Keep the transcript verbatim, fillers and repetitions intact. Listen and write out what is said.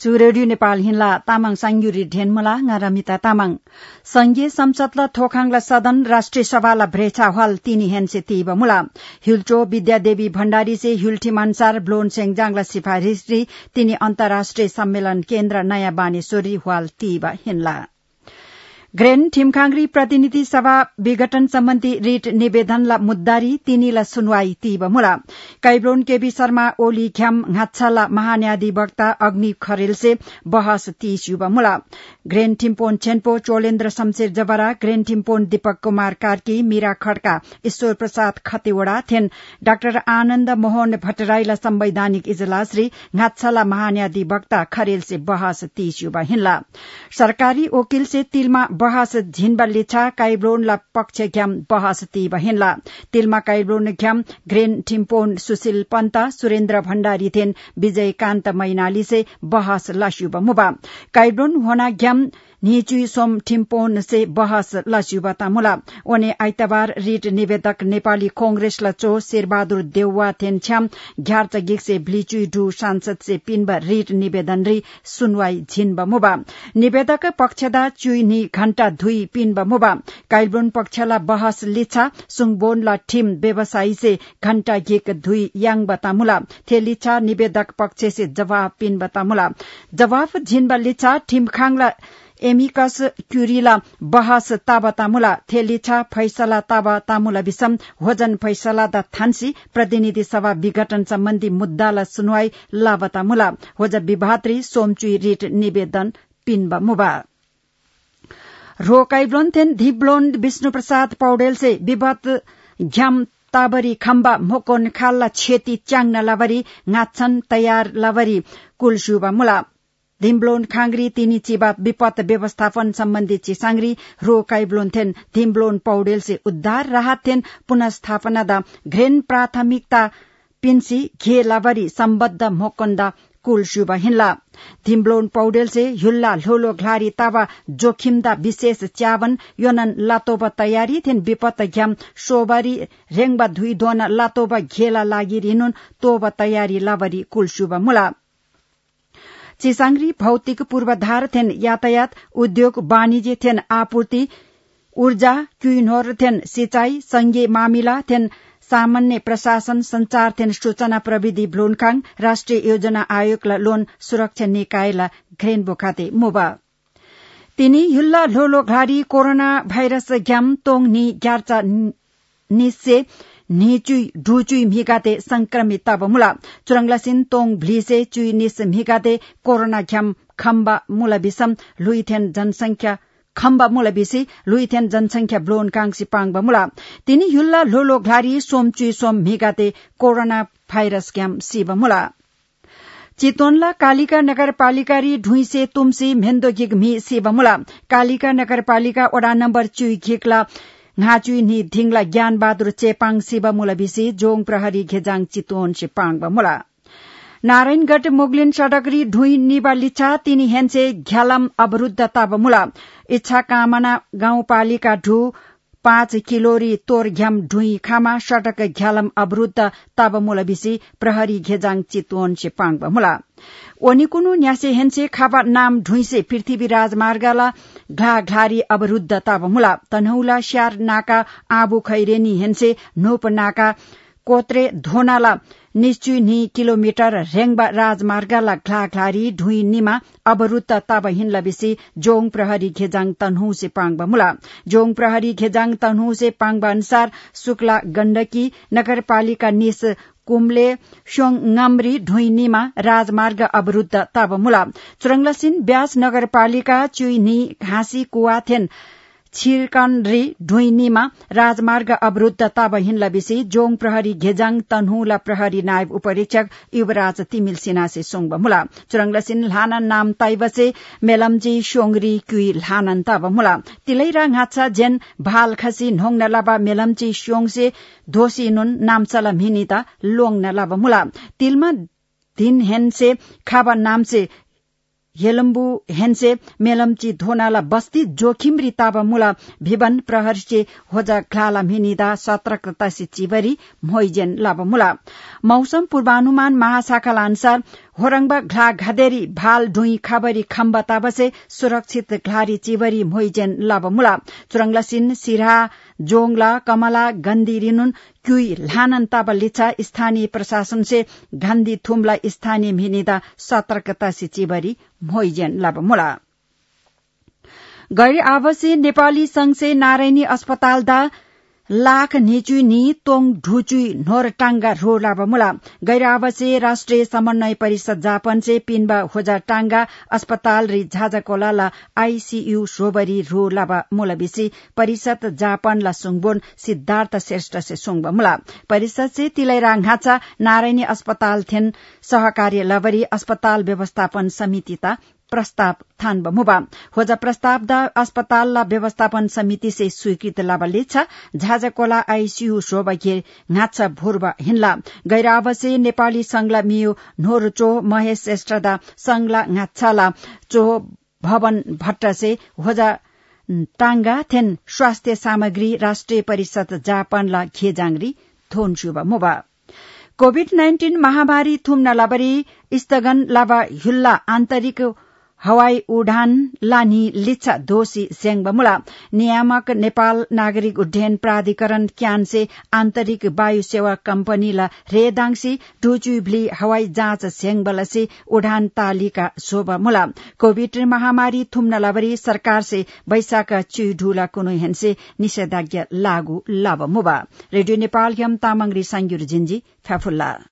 चु रेडियो नेपाल हिन्ला तामाङ सांगयुरी ढेनमला ngaramita तामाङ संघीय संसद ल थोखाङ ल सदन राष्ट्रिय सभा ल भ्रेछा हल तिनी हेनसे तीब मुला हिलचो विद्यादेवी भण्डारी से हिलठीम अनुसार ब्लोन सेङजाङ ल सिफारिशी तिनी अन्तर्राष्ट्रिय सम्मेलन केन्द्र नयाँ बानेश्वरी हल तीब हिन्ला ग्रेन ठिमखांग्री प्रतिनिधि सभा विघटन सम्बन्धी रिट निवेदनला मुद्दारी तिनीला सुनवाई तीब मुला कैब्लोन केबी शर्मा ओली ख्याम घाच्छाला महान्याधिवक्ता अग्नि खरेल से बहस तीस युवा मुला ग्रेन ठिम्पोन छेन्पो चोलेन्द्र शमशेर जबरा ग्रेन ठिम्पोन दीपक कुमार कार्की मीरा खड्का ईश्वर प्रसाद खतेवड़ा थेन डाक्टर आनन्द मोहन भट्टराईला संवैधानिक इजलास री घाच्छाला महान्याधिवक्ता खरेल से बहस तीस युवा हिन्ला सरकारी वकील से तिलमा बहस झिनबा लिछा काइब्लोन ला पक्ष घ्याम बहस तीब हिन्ला तिलमा काइब्लोन घ्याम ग्रेन ठिम्पोन सुशील पन्त सुरेन्द्र भण्डारी थेन विजयकान्त मैनाली से बहस लस्युब मुबा काइब्लोन होना घ्याम निचुई सोम ठिम्पोन से बहस लस्युबता मुला ओने आइतबार रिट निवेदक नेपाली कांग्रेस ल चो शेरबहादुर देउवा थेन छ्याम घ्यार्च गिक से भ्लिचुई ढु सांसद से पिनब रिट निवेदन री सुनवाई झिनब मुबा निवेदक पक्षदा चुई नि घण्टा धुई पिनब मुबा काइब्लोन पक्षला बहस लिछा सुङबोन ल ठिम व्यवसायी से घण्टा गिक धुई यांग बतामुला थे लिछा निवेदक पक्ष से जवाब पिन बतामुला जवाब झिनब लिछा ठिमखाङ ल एमिकस क्यूरीला बहस ताबतामुला थेलिछा फैसला ताबतामुला विषम होजन फैसला द थान्सी प्रतिनिधि सभा विघटन सम्बन्धी मुद्दाला सुनवाई लाबतामुला होज विभात्री सोमचुई रिट निवेदन पिनब मुबा रोकाइब्लोन थेन धिब्लोन विष्णु प्रसाद पौडेल से विवाद घ्याम ताबरी खम्बा मोकोन खाल्ला छेती च्याङ लावरी ngaछन तयार लावरी कुलसुबा मुला धिम्ब्लोन खांग्री तिनी चिबात विपद व्यवस्थापन सम्बन्धी चिसांग्री रो काइब्लोन थेन धिम्ब्लोन पौडेल से उद्धार राहत थेन पुनस्थापना दा घ्रेन प्राथमिकता पिन्सी घे लावरी सम्बद्ध मोकन्दा कुलसुबा हिन्ला धिम्ब्लोन पौडेल से हुल्ला लोलो घ्लारी तावा जोखिमदा विशेष च्यावन योनन लातोबा तयारी थेन विपद घ्याम सोबारी रेङबा धुई दोन लातोबा घेला लागि रिनुन तोबा तयारी लावरी कुलसुबा मुला चिसांग्री भौतिक पूर्वाधार थेन यातायात उद्योग वाणिज्य थेन आपूर्ति ऊर्जा क्युइनोर थेन सिंचाई संघीय मामिला थेन सामान्य प्रशासन संचार थेन सूचना प्रविधि ब्लोनखाङ राष्ट्रिय योजना आयोग ल लोन सुरक्षा निकाय ल घ्रेन बोखाते मुबा तिनी हुल्ला लोलो घारी कोरोना भाइरस घ्याम तोङ नि ग्यार्चा निसे निचुई ढुचुई मिगाते संक्रमित तब मुला चुरंगलासिन तोङ भ्लिसे चुई निस मिगाते कोरोना घ्याम खम्बा मुला बिसम लुइथेन जनसंख्या खम्बा मुला बिसी लुइथेन जनसंख्या ब्लोन कांसी पाङ मुला तिनी हुल्ला लोलो घ्लारी सोम चुई सोम मिगाते कोरोना भाइरस घ्याम सिब मुला चितवनला कालिका नगरपालिका री ढुइसे तुमसी मेन्दो घिग मी सिब मुला कालिका नगरपालिका वडा नम्बर चुई घिकला घाचुई नि धिङला ज्ञान बहादुर चेपाङ शिव मुला बिसी जोङ प्रहरी घेजाङ चितवन से पाङ मुला नारायणगढ़ मोगलिन सडकरी ढुई निबा लिछा तिनी हेन्से घ्यालम अवरुद्ध तब मुला इच्छा कामना गाउँपालिका ढु पाँच किलोरी तोर घ्याम ढुई खामा सडक घ्यालम अवरुद्ध तब मुला बिसी प्रहरी घेजाङ चितवन से पाङ मुला ओनिकुनु न्यासे हेन्से खाबा नाम ढुइसे पृथ्वी राजमार्गला घ्ला घ्लारी अवरुद्ध तब मुला तनहुला श्यार नाका आबु खैरेनी हेन्से नोप नाका कोत्रे धोनाला निश्चुई नि किलोमिटर रेङबा राजमार्गला घ्ला घ्लारी ढुई निमा अवरुद्ध तब हिन्ला बिसी जोङ प्रहरी घेजाङ तन्हु से पाङबा मुला जोङ प्रहरी घेजाङ तन्हु से पाङबा अनुसार शुक्ला गण्डकी नगरपालिका निस कुम्ले शोङङाम्री ढुइनीमा राजमार्ग अवरुद्ध तब मुला चुरंगलासिन ब्यास नगरपालिका चुइनी घाँसी कुवाथेन छिरकनरी ढुइनीमा राजमार्ग अवरुद्ध तब हिन्ला बिसी जोङ प्रहरी घेजाङ तन्हुला प्रहरी नायब उपरीक्षक युवराज तिमिल सिन्हा से सोङब मुला चुरंगलासिन ल्हानन नाम ताइबसे मेलमजी शोङरी क्युई ल्हानन तब मुला तिलैरा घाँचा जेन भाल खसी ढोङ नलाबा मेलमजी शोङ से धोसी नुन नामचला मिनिता लोङ नलाबा मुला तिलमा दिन हेन से खाबा नाम से येलम्बु हेन्से मेलम्ची धोनाला बस्ती जोखिम रिताबा मुला भिवन प्रहरचे होजा घ्लाला मिनिदा सतर्कता से चिवरी मोइजेन लाबा मुला मौसम पूर्वानुमान महाशाखा अनुसार होरंगबा घ्ला घदेरी भाल डुई खाबरी खम्बा ताबसे सुरक्षित घ्लारी चिबरी मोइजेन लाबमुला चुरंगलासिन सिरा जोंगला कमला गंदी रिनुन क्युई लानन ताबा लिच्छा स्थानीय प्रशासन से गंदी थुमला स्थानीय मिनिदा सतर्कता से चिबरी मोइजेन लाबमुला गैर आवासीय नेपाली संघ से नारायणी अस्पताल दा लाख निचुई नि तोङ ढुचुई नोरटांगा रो लाबमुला गैर आवासीय राष्ट्रिय समन्वय परिषद जापान से पिनबा होजा टांगा अस्पताल रि झाजाकोला आईसीयू सोबरी रो लाबा मुलबिसी परिषद जापान ला सुङबोन सिद्धार्थ श्रेष्ठ से सुङबा मुला परिषद से तिलैरा घाचा नारायणी अस्पताल थेन सहकार्य लबरी अस्पताल व्यवस्थापन समिति ता प्रस्ताव थान बमुबा होजा प्रस्ताव दा अस्पताल ला व्यवस्थापन समिति से स्वीकृत लाबा लेछा झाजाकोला आईसीयू शोभा के घाचा भुर्बा हिन्ला गैर आवासीय नेपाली संघला मियो नोरचो महेश श्रेष्ठ दा संघला घाचाला चो भवन भट्ट से होजा टांगा थेन स्वास्थ्य सामग्री राष्ट्रिय परिषद जापान ला घेजांगरी थोनसुबा मुबा कोविड नाइन्टीन महामारी थुम्न लाबरी स्थगन लाबा हिल्ला आन्तरिक हवाई उडान लानी लिच्छा दोषी स्याङबमुला नियामक नेपाल नागरिक उड्डयन प्राधिकरण क्यान से आन्तरिक वायु सेवा कम्पनी ला रेदांसी डुचुब्ली हवाई जाँच स्याङबलसे उडान तालिका शोभमुला कोविड महामारी थुम्न लाबरी सरकार से बैशाख चुइढुला कुनै हेन्से निषेधाज्ञा लागू लाबमुबा रेडियो नेपाल हम तामाङ रि सांग्युर जिन्जी फ्याफुल्ला